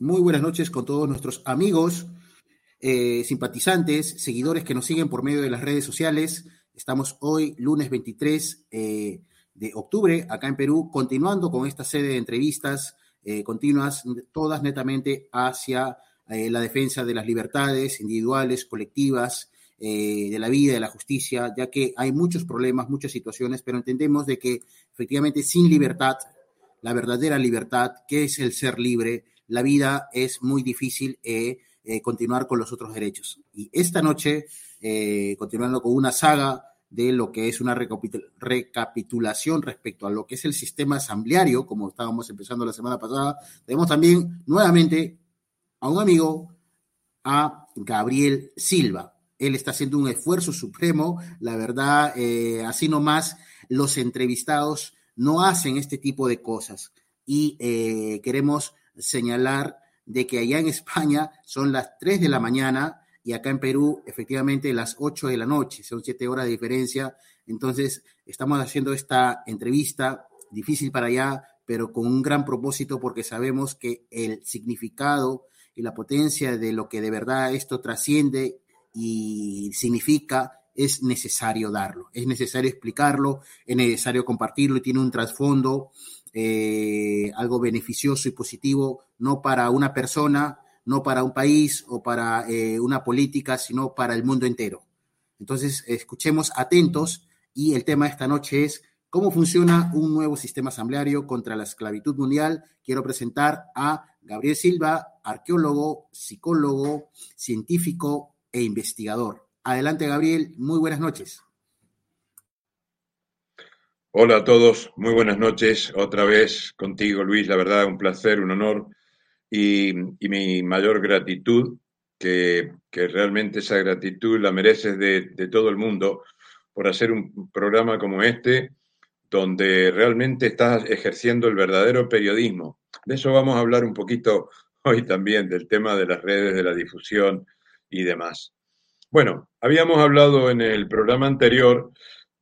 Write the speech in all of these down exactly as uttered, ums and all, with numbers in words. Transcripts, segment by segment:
muy buenas noches con todos nuestros amigos, eh, simpatizantes, seguidores que nos siguen por medio de las redes sociales. Estamos hoy, lunes veintitrés eh, de octubre, acá en Perú, continuando con esta serie de entrevistas eh, continuas, todas netamente hacia eh, la defensa de las libertades individuales, colectivas, eh, de la vida, de la justicia, ya que hay muchos problemas, muchas situaciones, pero entendemos de que efectivamente sin libertad, la verdadera libertad, que es el ser libre, la vida es muy difícil eh, eh, continuar con los otros derechos. Y esta noche, eh, continuando con una saga de lo que es una recapitul- recapitulación respecto a lo que es el sistema asambleario, como estábamos empezando la semana pasada, tenemos también nuevamente a un amigo, a Gabriel Silva. Él está haciendo un esfuerzo supremo, la verdad, eh, así nomás los entrevistados no hacen este tipo de cosas. Y eh, queremos señalar de que allá en España son las tres de la mañana y acá en Perú efectivamente las ocho de la noche, son siete horas de diferencia. Entonces estamos haciendo esta entrevista difícil para allá, pero con un gran propósito porque sabemos que el significado y la potencia de lo que de verdad esto trasciende y significa es necesario darlo, es necesario explicarlo, es necesario compartirlo y tiene un trasfondo, eh, algo beneficioso y positivo, no para una persona, no para un país o para eh, una política, sino para el mundo entero. Entonces, escuchemos atentos y el tema de esta noche es cómo funciona un nuevo sistema asambleario contra la esclavitud mundial. Quiero presentar a Gabriel Silva, arqueólogo, psicólogo, científico e investigador. Adelante, Gabriel, muy buenas noches. Hola a todos, muy buenas noches. Otra vez contigo, Luis, la verdad, un placer, un honor y, y mi mayor gratitud, que, que realmente esa gratitud la mereces de, de todo el mundo por hacer un programa como este, donde realmente estás ejerciendo el verdadero periodismo. De eso vamos a hablar un poquito hoy también, del tema de las redes, de la difusión y demás. Bueno, habíamos hablado en el programa anterior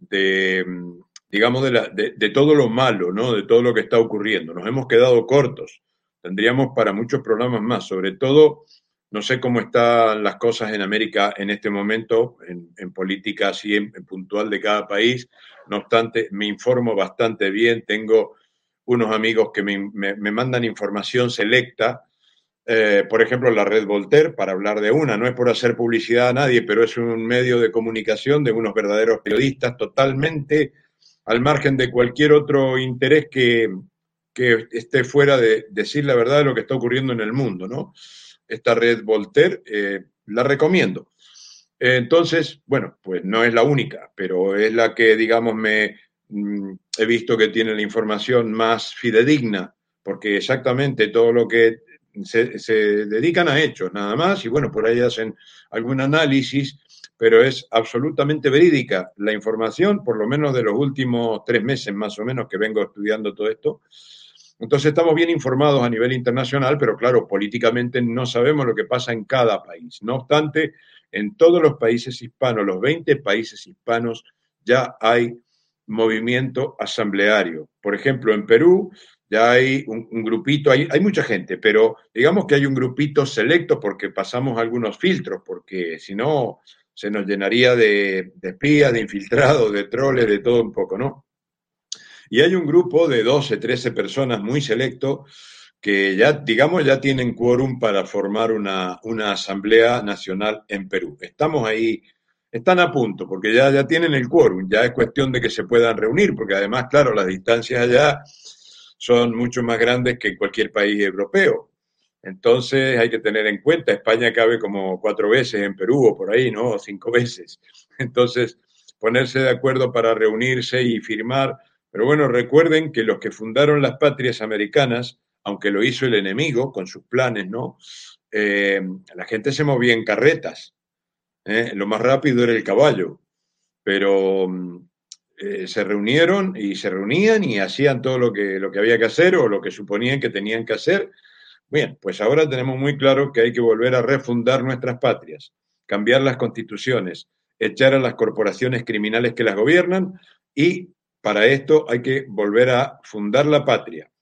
de, digamos, de, la, de, de todo lo malo, ¿no? De todo lo que está ocurriendo. Nos hemos quedado cortos. Tendríamos para muchos programas más. Sobre todo, no sé cómo están las cosas en América en este momento, en, en política así en, en puntual de cada país. No obstante, me informo bastante bien. Tengo unos amigos que me, me, me mandan información selecta. Eh, por ejemplo, la red Voltaire, para hablar de una, no es por hacer publicidad a nadie, pero es un medio de comunicación de unos verdaderos periodistas totalmente al margen de cualquier otro interés que, que esté fuera de decir la verdad de lo que está ocurriendo en el mundo, ¿no? Esta red Voltaire eh, la recomiendo. Eh, entonces, bueno, pues no es la única, pero es la que, digamos, me mm, he visto que tiene la información más fidedigna, porque exactamente todo lo que se, se dedican a hechos, nada más, y bueno, por ahí hacen algún análisis, pero es absolutamente verídica la información, por lo menos de los últimos tres meses más o menos que vengo estudiando todo esto. Entonces estamos bien informados a nivel internacional, pero claro, políticamente no sabemos lo que pasa en cada país. No obstante, en todos los países hispanos, los veinte países hispanos, ya hay movimiento asambleario. Por ejemplo, en Perú ya hay un, un grupito, hay, hay mucha gente, pero digamos que hay un grupito selecto porque pasamos algunos filtros, porque si no se nos llenaría de, de espías, de infiltrados, de troles, de todo un poco, ¿no? Y hay un grupo de doce, trece personas muy selecto que ya, digamos, ya tienen quórum para formar una, una asamblea nacional en Perú. Estamos ahí, están a punto, porque ya, ya tienen el quórum, ya es cuestión de que se puedan reunir, porque además, claro, las distancias allá son mucho más grandes que en cualquier país europeo. Entonces hay que tener en cuenta, España cabe como cuatro veces en Perú o por ahí, ¿no? O cinco veces. Entonces, ponerse de acuerdo para reunirse y firmar. Pero bueno, recuerden que los que fundaron las patrias americanas, aunque lo hizo el enemigo con sus planes, ¿no? Eh, la gente se movía en carretas. ¿eh? Lo más rápido era el caballo. Pero eh, se reunieron y se reunían y hacían todo lo que, lo que había que hacer o lo que suponían que tenían que hacer. Bien, pues ahora tenemos muy claro que hay que volver a refundar nuestras patrias, cambiar las constituciones, echar a las corporaciones criminales que las gobiernan y para esto hay que volver a fundar la patria.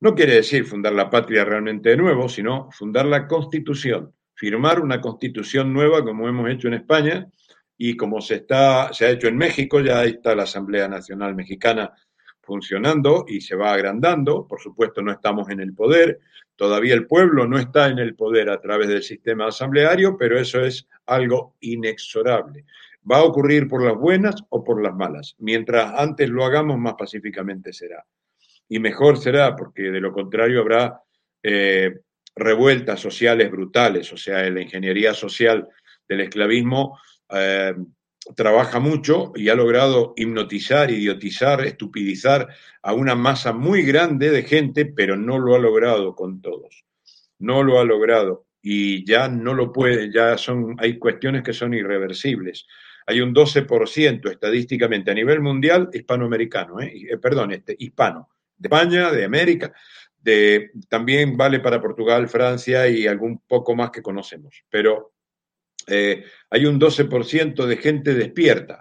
No quiere decir fundar la patria realmente de nuevo, sino fundar la Constitución, firmar una Constitución nueva como hemos hecho en España y como se, está, se ha hecho en México. Ya está la Asamblea Nacional Mexicana funcionando y se va agrandando. Por supuesto, no estamos en el poder, todavía el pueblo no está en el poder a través del sistema asambleario, pero eso es algo inexorable. Va a ocurrir por las buenas o por las malas. Mientras antes lo hagamos, más pacíficamente será. Y mejor será, porque de lo contrario habrá eh, revueltas sociales brutales. O sea, la ingeniería social del esclavismo eh, trabaja mucho y ha logrado hipnotizar, idiotizar, estupidizar a una masa muy grande de gente, pero no lo ha logrado con todos. No lo ha logrado y ya no lo puede, ya son, hay cuestiones que son irreversibles. Hay un doce por ciento estadísticamente a nivel mundial hispanoamericano, eh, eh, perdón, este, hispano, de España, de América, de, también vale para Portugal, Francia y algún poco más que conocemos, pero eh, hay un doce por ciento de gente despierta,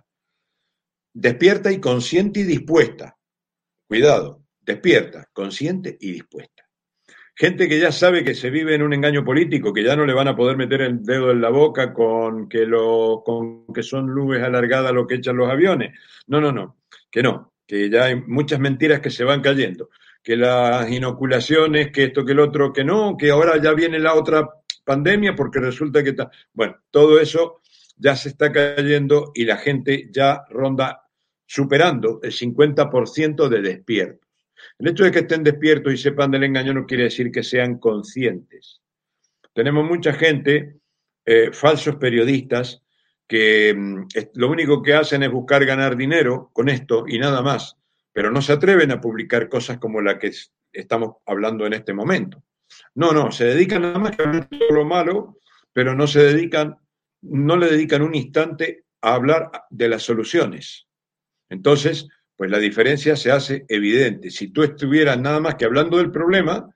despierta y consciente y dispuesta, cuidado, despierta, consciente y dispuesta. Gente que ya sabe que se vive en un engaño político, que ya no le van a poder meter el dedo en la boca con que, lo, con que son nubes alargadas lo que echan los aviones. No, no, no, que no, que ya hay muchas mentiras que se van cayendo, que las inoculaciones, que esto, que el otro, que no, que ahora ya viene la otra pandemia porque resulta que está... Bueno, todo eso ya se está cayendo y la gente ya ronda superando el cincuenta por ciento de despierto. El hecho de que estén despiertos y sepan del engaño no quiere decir que sean conscientes. Tenemos mucha gente, eh, falsos periodistas, que eh, lo único que hacen es buscar ganar dinero con esto y nada más, pero no se atreven a publicar cosas como la que estamos hablando en este momento. No, no, se dedican nada más a hablar de todo lo malo, pero no se dedican, no le dedican un instante a hablar de las soluciones. Entonces, pues la diferencia se hace evidente. Si tú estuvieras nada más que hablando del problema,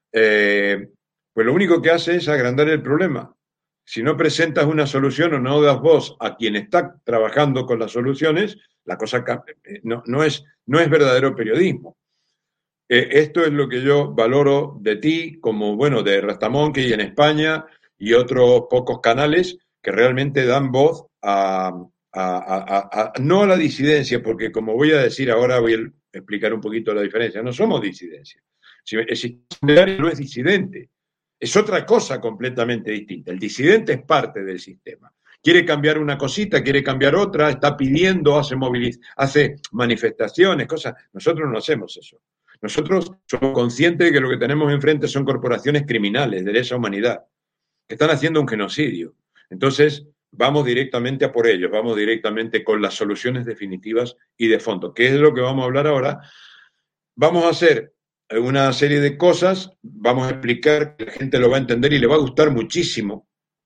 eh, pues lo único que hace es agrandar el problema. Si no presentas una solución o no das voz a quien está trabajando con las soluciones, la cosa no, no, es, no es verdadero periodismo. Eh, esto es lo que yo valoro de ti, como, bueno, de Rastamonkey en España y otros pocos canales que realmente dan voz a... A, a, a, no a la disidencia, porque como voy a decir ahora, voy a explicar un poquito la diferencia. No somos disidencia. El sistema no es disidente, es otra cosa completamente distinta. El disidente es parte del sistema. Quiere cambiar una cosita, quiere cambiar otra, está pidiendo, hace, moviliz hace manifestaciones, cosas. Nosotros no hacemos eso. Nosotros somos conscientes de que lo que tenemos enfrente son corporaciones criminales de lesa humanidad, que están haciendo un genocidio. Entonces, vamos directamente a por ellos, vamos directamente con las soluciones definitivas y de fondo. ¿Qué es lo que vamos a hablar ahora? Vamos a hacer una serie de cosas, vamos a explicar, que la gente lo va a entender y le va a gustar muchísimo.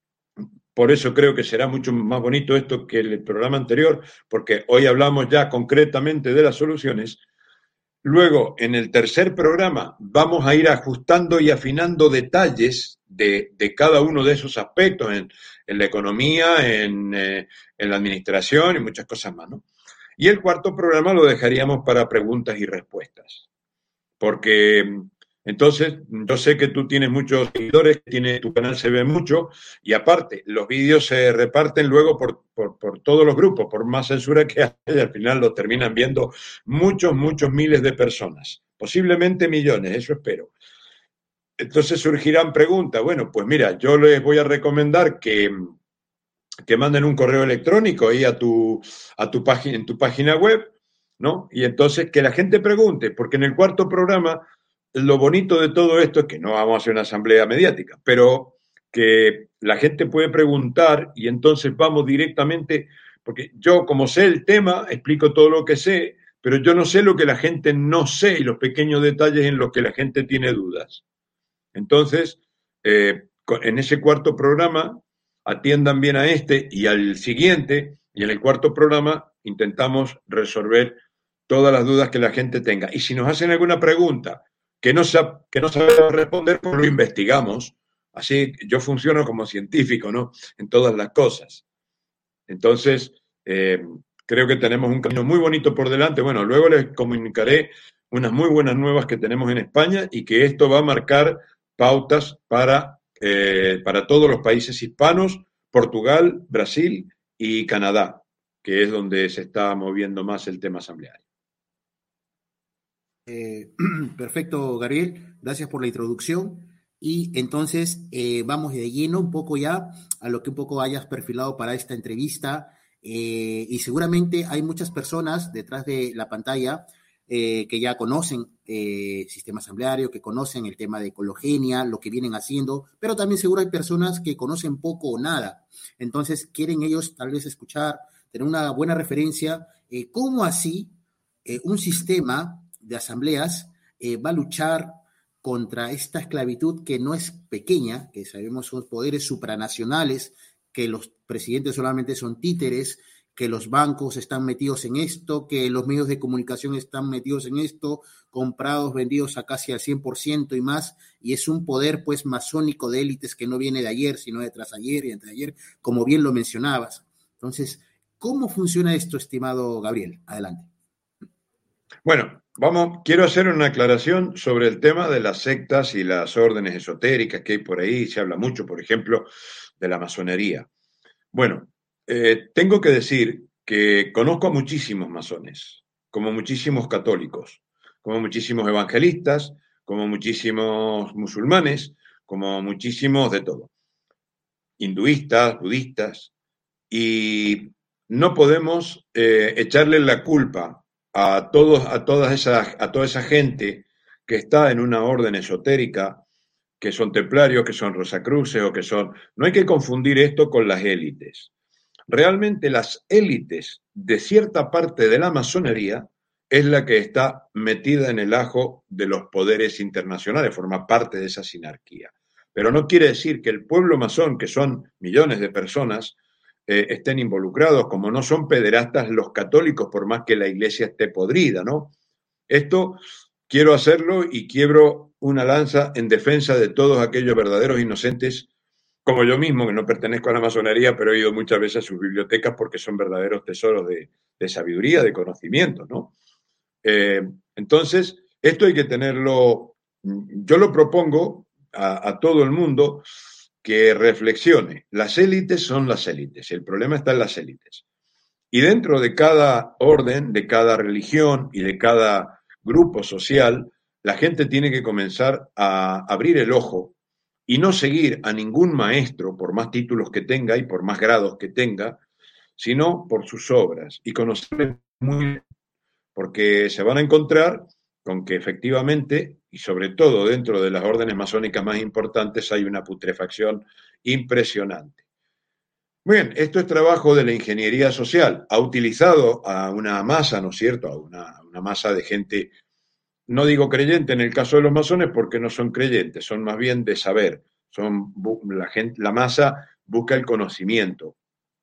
Por eso creo que será mucho más bonito esto que el programa anterior, porque hoy hablamos ya concretamente de las soluciones. Luego, en el tercer programa, vamos a ir ajustando y afinando detalles de, de cada uno de esos aspectos en, en la economía, en, eh, en la administración y muchas cosas más, ¿no? Y el cuarto programa lo dejaríamos para preguntas y respuestas. Porque entonces, yo sé que tú tienes muchos seguidores, tiene, tu canal se ve mucho, y aparte, los vídeos se reparten luego por, por, por todos los grupos, por más censura que haya, al final los terminan viendo muchos, muchos miles de personas, posiblemente millones, eso espero. Entonces surgirán preguntas. Bueno, pues mira, yo les voy a recomendar que, que manden un correo electrónico ahí a tu, a tu página, en tu página web, ¿no? Y entonces que la gente pregunte, porque en el cuarto programa lo bonito de todo esto es que no vamos a hacer una asamblea mediática, pero que la gente puede preguntar y entonces vamos directamente, porque yo como sé el tema, explico todo lo que sé, pero yo no sé lo que la gente no sé y los pequeños detalles en los que la gente tiene dudas. Entonces, eh, en ese cuarto programa, atiendan bien a este y al siguiente, y en el cuarto programa intentamos resolver todas las dudas que la gente tenga. Y si nos hacen alguna pregunta que no, que no sabemos responder, pues lo investigamos. Así yo funciono como científico, ¿no? En todas las cosas. Entonces, eh, creo que tenemos un camino muy bonito por delante. Bueno, luego les comunicaré unas muy buenas nuevas que tenemos en España y que esto va a marcar pautas para, eh, para todos los países hispanos, Portugal, Brasil y Canadá, que es donde se está moviendo más el tema asambleario. Eh, perfecto, Gabriel. Gracias por la introducción. Y entonces eh, vamos de lleno un poco ya a lo que un poco hayas perfilado para esta entrevista. Eh, y seguramente hay muchas personas detrás de la pantalla eh, que ya conocen eh, sistema asambleario, que conocen el tema de ecologenia, lo que vienen haciendo, pero también seguro hay personas que conocen poco o nada. Entonces quieren ellos tal vez escuchar, tener una buena referencia, eh, cómo así eh, un sistema de asambleas eh, va a luchar contra esta esclavitud que no es pequeña, que sabemos son poderes supranacionales, que los presidentes solamente son títeres, que los bancos están metidos en esto, que los medios de comunicación están metidos en esto, comprados, vendidos a casi al cien por ciento y más, y es un poder pues masónico de élites que no viene de ayer, sino de tras ayer y entre ayer, como bien lo mencionabas. Entonces, ¿cómo funciona esto, estimado Gabriel? Adelante. Bueno, vamos, quiero hacer una aclaración sobre el tema de las sectas y las órdenes esotéricas que hay por ahí. Se habla mucho, por ejemplo, de la masonería. Bueno, eh, tengo que decir que conozco a muchísimos masones, como muchísimos católicos, como muchísimos evangelistas, como muchísimos musulmanes, como muchísimos de todo, hinduistas, budistas, y no podemos eh, echarle la culpa a todos, a todas esas, a toda esa gente que está en una orden esotérica, que son templarios, que son rosacruces o que son. No hay que confundir esto con las élites. Realmente las élites de cierta parte de la masonería es la que está metida en el ajo de los poderes internacionales, forma parte de esa sinarquía. Pero no quiere decir que el pueblo masón, que son millones de personas, eh, estén involucrados, como no son pederastas los católicos, por más que la iglesia esté podrida, ¿no? Esto quiero hacerlo y quiebro una lanza en defensa de todos aquellos verdaderos inocentes, como yo mismo, que no pertenezco a la masonería, pero he ido muchas veces a sus bibliotecas porque son verdaderos tesoros de, de sabiduría, de conocimiento, ¿no? Eh, entonces, esto hay que tenerlo, yo lo propongo a, a todo el mundo que reflexione. Las élites son las élites, el problema está en las élites. Y dentro de cada orden, de cada religión y de cada grupo social, la gente tiene que comenzar a abrir el ojo y no seguir a ningún maestro, por más títulos que tenga y por más grados que tenga, sino por sus obras y conocerles muy bien, porque se van a encontrar con que efectivamente, y sobre todo dentro de las órdenes masónicas más importantes, hay una putrefacción impresionante. Muy bien, esto es trabajo de la ingeniería social. Ha utilizado a una masa, ¿no es cierto?, a una, una masa de gente, no digo creyente en el caso de los masones porque no son creyentes, son más bien de saber. Son, la, gente, la masa busca el conocimiento.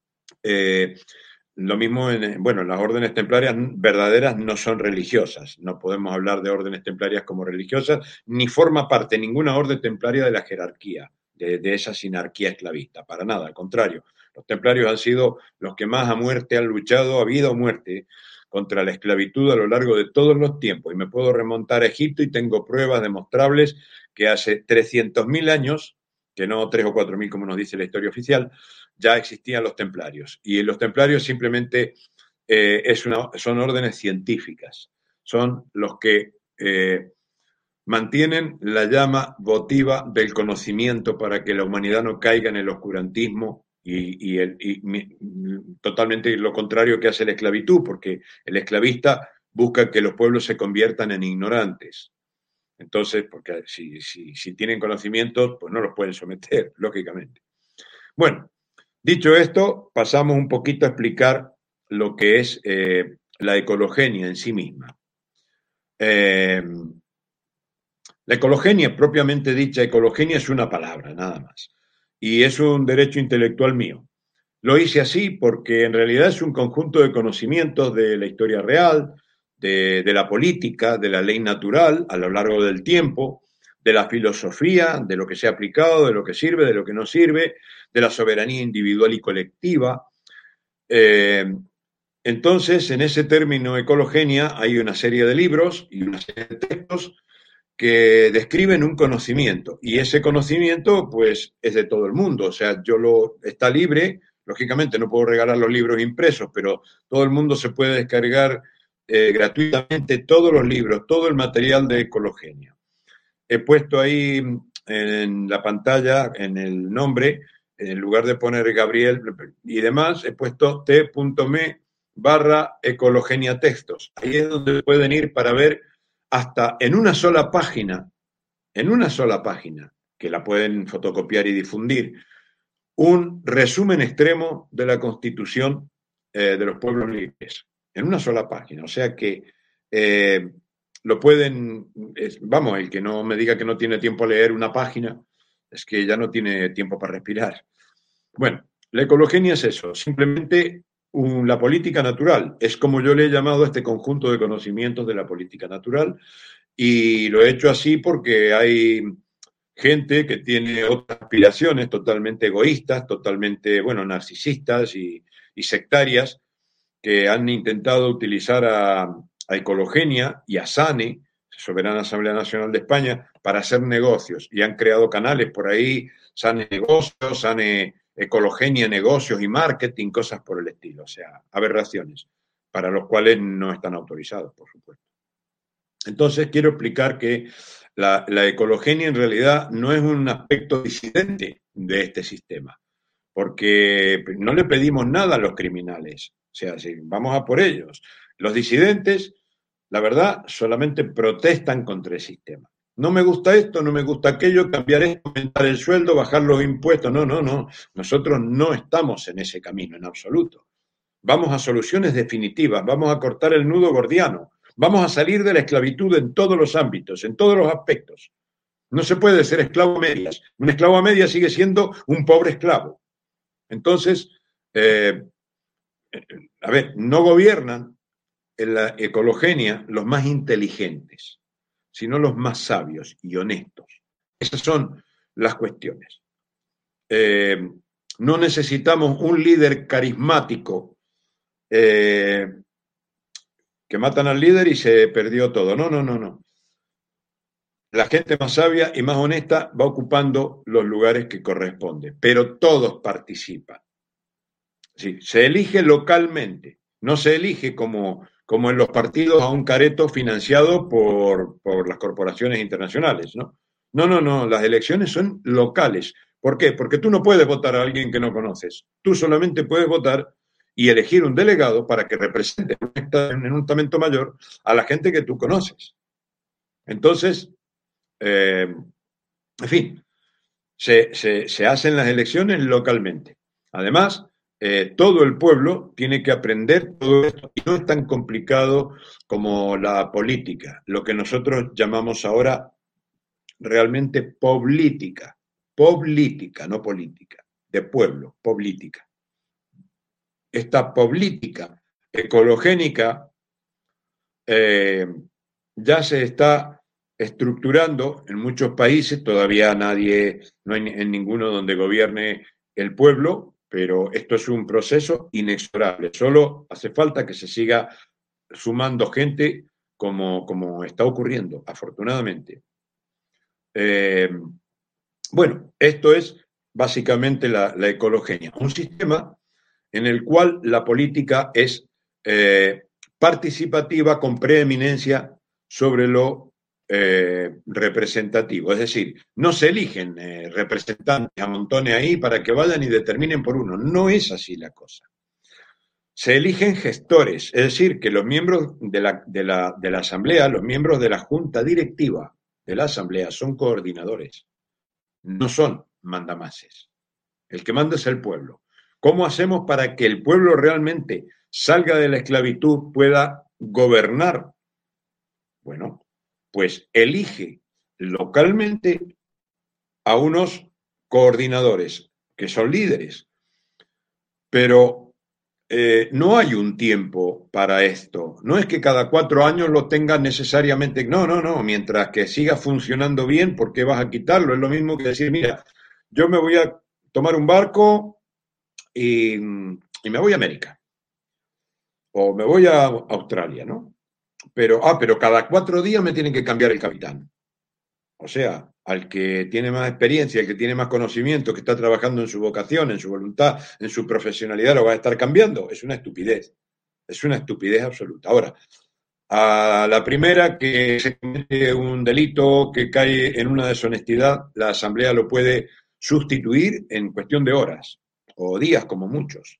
Eh, lo mismo en, bueno, las órdenes templarias verdaderas no son religiosas. No podemos hablar de órdenes templarias como religiosas, ni forma parte ninguna orden templaria de la jerarquía, de, de esa sinarquía esclavista, para nada, al contrario. Los templarios han sido los que más a muerte han luchado, a vida o muerte, contra la esclavitud a lo largo de todos los tiempos. Y me puedo remontar a Egipto y tengo pruebas demostrables que hace trescientos mil años, que no tres o cuatro mil como nos dice la historia oficial, ya existían los templarios. Y los templarios simplemente eh, es una, son órdenes científicas. Son los que eh, mantienen la llama votiva del conocimiento para que la humanidad no caiga en el oscurantismo y, y, el, y totalmente lo contrario que hace la esclavitud, porque el esclavista busca que los pueblos se conviertan en ignorantes. Entonces, porque si, si, si tienen conocimientos, pues no los pueden someter, lógicamente. Bueno, dicho esto, pasamos un poquito a explicar lo que es eh, la ecologenia en sí misma. Eh, la ecologenia, propiamente dicha, ecologenia es una palabra, nada más. Y es un derecho intelectual mío. Lo hice así porque en realidad es un conjunto de conocimientos de la historia real, de, de la política, de la ley natural a lo largo del tiempo, de la filosofía, de lo que se ha aplicado, de lo que sirve, de lo que no sirve, de la soberanía individual y colectiva, eh, entonces, en ese término ecologenia hay una serie de libros y una serie de textos que describen un conocimiento, y ese conocimiento pues es de todo el mundo, o sea, yo lo está libre, lógicamente no puedo regalar los libros impresos, pero todo el mundo se puede descargar eh, gratuitamente todos los libros, todo el material de ecologenia. He puesto ahí en la pantalla, en el nombre, en lugar de poner Gabriel y demás, he puesto t.me barra ecologenia textos. Ahí es donde pueden ir para ver hasta en una sola página, en una sola página, que la pueden fotocopiar y difundir, un resumen extremo de la Constitución eh, de los pueblos libres, en una sola página. O sea que eh, lo pueden, es, vamos, el que no me diga que no tiene tiempo a leer una página, es que ya no tiene tiempo para respirar. Bueno, la ecologenia es eso, simplemente un, la política natural. Es como yo le he llamado a este conjunto de conocimientos de la política natural, y lo he hecho así porque hay gente que tiene otras aspiraciones totalmente egoístas, totalmente, bueno, narcisistas y, y sectarias, que han intentado utilizar a, a Ecologenia y a SANE, Soberana Asamblea Nacional de España, para hacer negocios, y han creado canales por ahí, SANE Negocios, SANE Ecologenia Negocios y Marketing, cosas por el estilo, o sea, aberraciones, para los cuales no están autorizados, por supuesto. Entonces, quiero explicar que la, la ecologenia en realidad no es un aspecto disidente de este sistema, porque no le pedimos nada a los criminales, o sea, si vamos a por ellos. Los disidentes, la verdad, solamente protestan contra el sistema. No me gusta esto, no me gusta aquello, cambiar esto, aumentar el sueldo, bajar los impuestos. No, no, no. Nosotros no estamos en ese camino en absoluto. Vamos a soluciones definitivas, vamos a cortar el nudo gordiano, vamos a salir de la esclavitud en todos los ámbitos, en todos los aspectos. No se puede ser esclavo a medias. Un esclavo a medias sigue siendo un pobre esclavo. Entonces, eh, a ver, no gobiernan en la ecologenia los más inteligentes, sino los más sabios y honestos. Esas son las cuestiones. Eh, no necesitamos un líder carismático eh, que matan al líder y se perdió todo. No, no, no, no. La gente más sabia y más honesta va ocupando los lugares que corresponden, pero todos participan. Sí, se elige localmente, no se elige como, como en los partidos a un careto financiado por, por las corporaciones internacionales, ¿no? No, no, no, las elecciones son locales. ¿Por qué? Porque tú no puedes votar a alguien que no conoces. Tú solamente puedes votar y elegir un delegado para que represente en un estamento mayor a la gente que tú conoces. Entonces, eh, en fin, se, se, se hacen las elecciones localmente. Además, eh, todo el pueblo tiene que aprender todo esto, y no es tan complicado como la política, lo que nosotros llamamos ahora realmente política, política, no política, de pueblo, política. Esta política ecologénica eh, ya se está estructurando en muchos países, todavía nadie, no hay en ninguno donde gobierne el pueblo, pero esto es un proceso inexorable. Solo hace falta que se siga sumando gente como, como está ocurriendo, afortunadamente. Eh, bueno, esto es básicamente la, la ecologenia, un sistema en el cual la política es eh, participativa con preeminencia sobre lo eh, representativo. Es decir, no se eligen eh, representantes a montones ahí para que vayan y determinen por uno. No es así la cosa. Se eligen gestores, es decir, que los miembros de la, de la, de la Asamblea, los miembros de la Junta Directiva de la Asamblea son coordinadores, no son mandamases. El que manda es el pueblo. ¿Cómo hacemos para que el pueblo realmente salga de la esclavitud, pueda gobernar? Bueno, pues elige localmente a unos coordinadores que son líderes, pero eh, no hay un tiempo para esto. No es que cada cuatro años lo tengas necesariamente. No, no, no. Mientras que siga funcionando bien, ¿por qué vas a quitarlo? Es lo mismo que decir, mira, yo me voy a tomar un barco y, y me voy a América. o me voy a Australia, ¿no? Pero, ah, pero cada cuatro días me tienen que cambiar el capitán. O sea, al que tiene más experiencia, al que tiene más conocimiento, que está trabajando en su vocación, en su voluntad, en su profesionalidad, lo va a estar cambiando. Es una estupidez. Es una estupidez absoluta. Ahora, a la primera que se comete un delito que cae en una deshonestidad, la Asamblea lo puede sustituir en cuestión de horas o días, como muchos.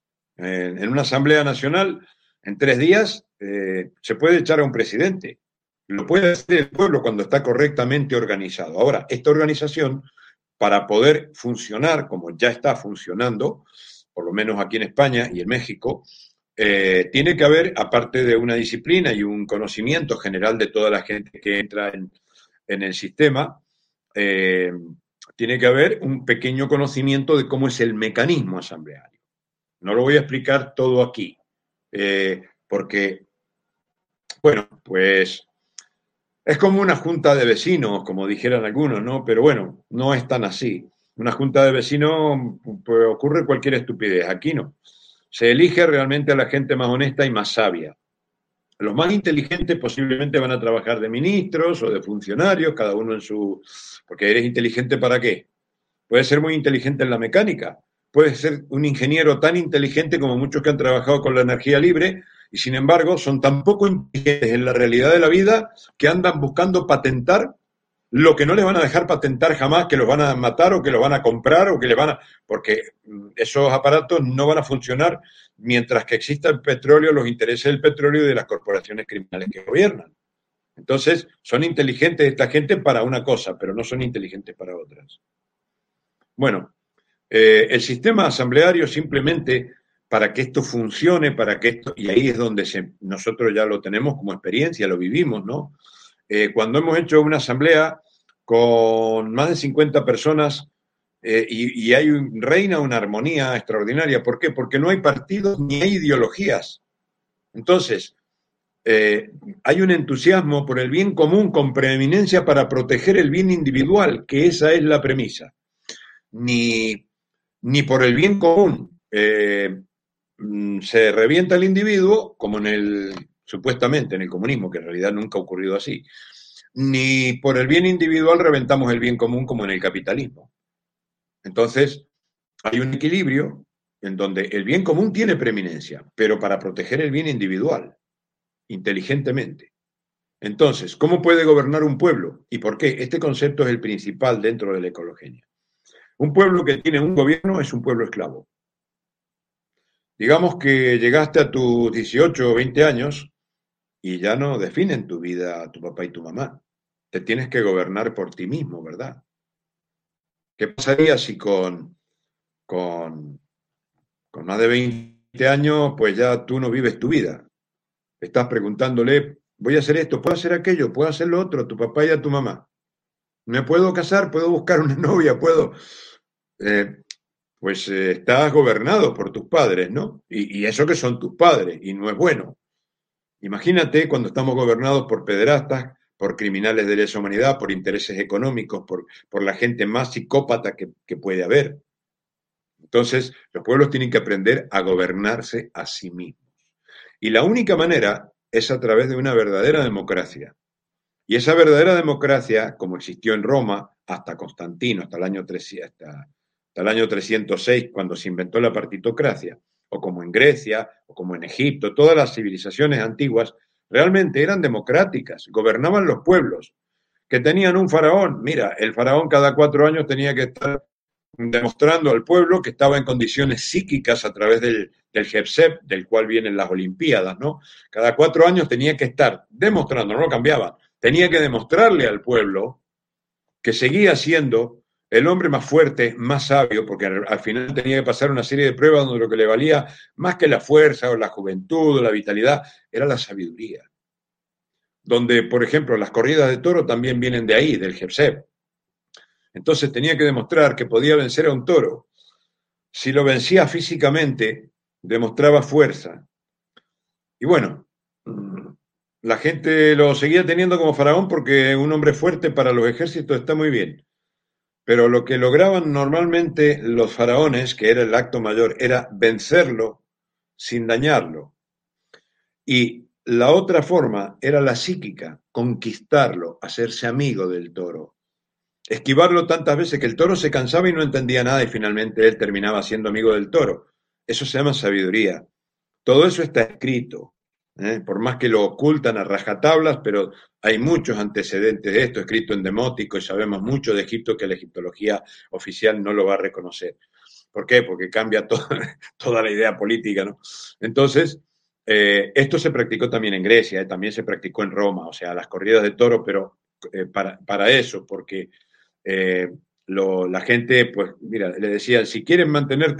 En una Asamblea Nacional, en tres días, eh, se puede echar a un presidente. Lo puede hacer el pueblo cuando está correctamente organizado. Ahora, esta organización, para poder funcionar como ya está funcionando, por lo menos aquí en España y en México, eh, tiene que haber, aparte de una disciplina y un conocimiento general de toda la gente que entra en, en el sistema, eh, tiene que haber un pequeño conocimiento de cómo es el mecanismo asambleario. No lo voy a explicar todo aquí, eh, porque, bueno, pues es como una junta de vecinos, como dijeran algunos, ¿no? Pero bueno, no es tan así. Una junta de vecinos, pues ocurre cualquier estupidez. Aquí no. Se elige realmente a la gente más honesta y más sabia. Los más inteligentes posiblemente van a trabajar de ministros o de funcionarios, cada uno en su... Porque eres inteligente ¿para qué? Puedes ser muy inteligente en la mecánica, puedes ser un ingeniero tan inteligente como muchos que han trabajado con la energía libre y sin embargo son tan poco inteligentes en la realidad de la vida que andan buscando patentar lo que no les van a dejar patentar jamás, que los van a matar o que los van a comprar o que les van a... Porque esos aparatos no van a funcionar mientras que exista el petróleo, los intereses del petróleo y de las corporaciones criminales que gobiernan. Entonces, son inteligentes esta gente para una cosa, pero no son inteligentes para otras. Bueno, eh, el sistema asambleario simplemente para que esto funcione, para que esto, y ahí es donde se, nosotros ya lo tenemos como experiencia, lo vivimos, ¿no? Eh, cuando hemos hecho una asamblea con más de cincuenta personas eh, y, y hay un, reina una armonía extraordinaria. ¿Por qué? Porque no hay partidos ni hay ideologías. Entonces, eh, hay un entusiasmo por el bien común con preeminencia para proteger el bien individual, que esa es la premisa. Ni, ni por el bien común eh, se revienta el individuo, como en el, supuestamente en el comunismo, que en realidad nunca ha ocurrido así, ni por el bien individual reventamos el bien común como en el capitalismo. Entonces, hay un equilibrio en donde el bien común tiene preeminencia, pero para proteger el bien individual, inteligentemente. Entonces, ¿cómo puede gobernar un pueblo? ¿Y por qué? Este concepto es el principal dentro de la ecologenia. Un pueblo que tiene un gobierno es un pueblo esclavo. Digamos que llegaste a tus dieciocho o veinte años y ya no definen tu vida tu papá y tu mamá. Te tienes que gobernar por ti mismo, ¿verdad? ¿Qué pasaría si con, con, con más de veinte años, pues ya tú no vives tu vida? Estás preguntándole, voy a hacer esto, puedo hacer aquello, puedo hacer lo otro, a tu papá y a tu mamá. ¿Me puedo casar? ¿Puedo buscar una novia? ¿Puedo...? Eh, pues eh, estás gobernado por tus padres, ¿no? Y, y eso que son tus padres, y no es bueno. Imagínate cuando estamos gobernados por pederastas, por criminales de lesa humanidad, por intereses económicos, por, por la gente más psicópata que, que puede haber. Entonces, los pueblos tienen que aprender a gobernarse a sí mismos. Y la única manera es a través de una verdadera democracia. Y esa verdadera democracia, como existió en Roma hasta Constantino, hasta el año trescientos, hasta, hasta el año trescientos seis, cuando se inventó la partitocracia, o como en Grecia, o como en Egipto, todas las civilizaciones antiguas realmente eran democráticas, gobernaban los pueblos, que tenían un faraón. Mira, el faraón cada cuatro años tenía que estar demostrando al pueblo que estaba en condiciones psíquicas a través del, del Jepsep, del cual vienen las Olimpiadas, ¿no? Cada cuatro años tenía que estar demostrando, no lo cambiaban, tenía que demostrarle al pueblo que seguía siendo el hombre más fuerte, más sabio, porque al, al final tenía que pasar una serie de pruebas donde lo que le valía, más que la fuerza o la juventud o la vitalidad, era la sabiduría. Donde, por ejemplo, las corridas de toro también vienen de ahí, del Jepsep. Entonces tenía que demostrar que podía vencer a un toro. Si lo vencía físicamente, demostraba fuerza. Y bueno, la gente lo seguía teniendo como faraón porque un hombre fuerte para los ejércitos está muy bien. Pero lo que lograban normalmente los faraones, que era el acto mayor, era vencerlo sin dañarlo. Y la otra forma era la psíquica, conquistarlo, hacerse amigo del toro, esquivarlo tantas veces que el toro se cansaba y no entendía nada y finalmente él terminaba siendo amigo del toro. Eso se llama sabiduría. Todo eso está escrito, ¿eh? Por más que lo ocultan a rajatablas, pero hay muchos antecedentes de esto, escrito en demótico, y sabemos mucho de Egipto que la egiptología oficial no lo va a reconocer. ¿Por qué? Porque cambia to toda la idea política, ¿no? Entonces, eh, esto se practicó también en Grecia, ¿eh? También se practicó en Roma, o sea, las corridas de toros, pero eh, para, para eso, porque eh, lo, la gente, pues, mira, le decían, si quieren mantenerte